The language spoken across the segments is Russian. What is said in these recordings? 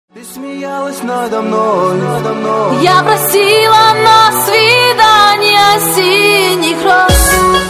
Ты смеялась надо мной, Я просила на свидание синих роз.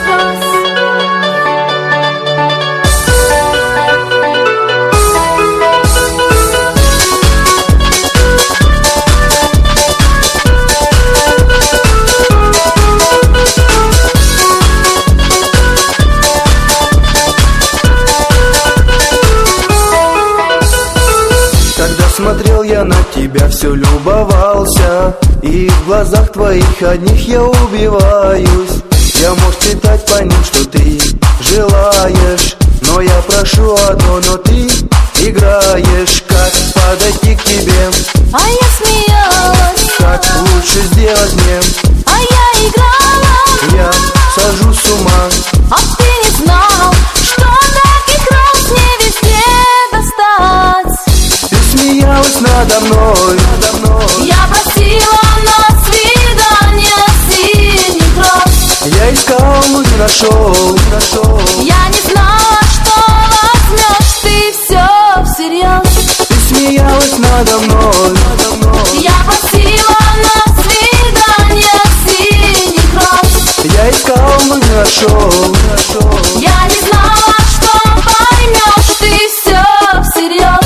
Смотрел я на тебя, все любовался, и в глазах твоих одних я убиваюсь. Я мог читать по ним, что ты желаешь, но я прошу одно, но ты играешь. Как подойти к тебе? А я смеялась. Как лучше сделать мне? А я играла. Я сажусь с ума. А ты не знал, что таких роз не везде достать. Смеялась надо мной, Я просила на свидание синих роз. Я искал, но не нашел. Я не знала, что возьмешь ты все всерьез. Ты смеялась надо мной, Я просила на свидание синих роз. Я искал, но не нашел. Я не знала, что поймешь ты все всерьез.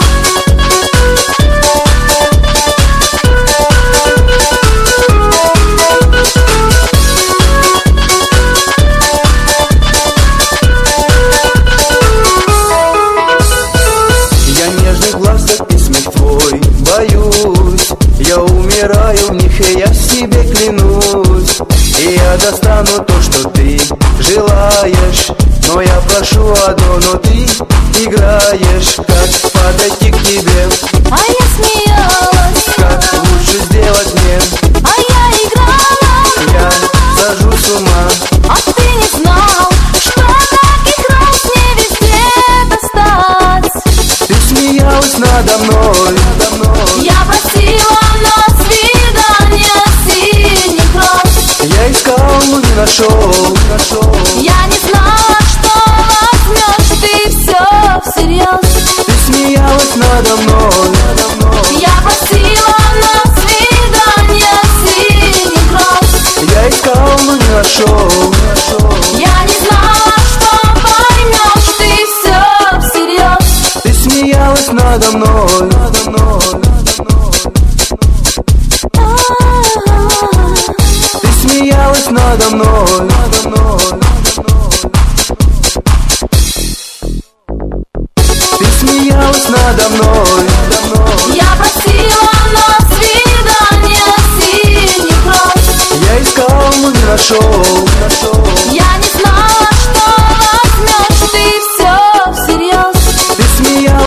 Я умираю в них, и я себе клянусь. И я достану то, что ты желаешь, но я прошу одно, но ты играешь. Как подойти к тебе? А я смеялась. Как лучше сделать мне? А я играла. Я сажусь с ума. А ты не знал, что таких роз не везде достать. Ты смеялась надо мной, Я просила на свидание синих роз. Я искал, но не нашел. Я не знала, что возьмешь ты все всерьез. Ты смеялась надо мной, Я просила на свидание синих роз. Я искал, но не нашел. Я не знала, что поймешь ты все всерьез. Ты смеялась надо мной, Ты смеялась надо мной, Ты смеялась надо мной. Я просила на свидание синих роз. Я искал, но не нашел.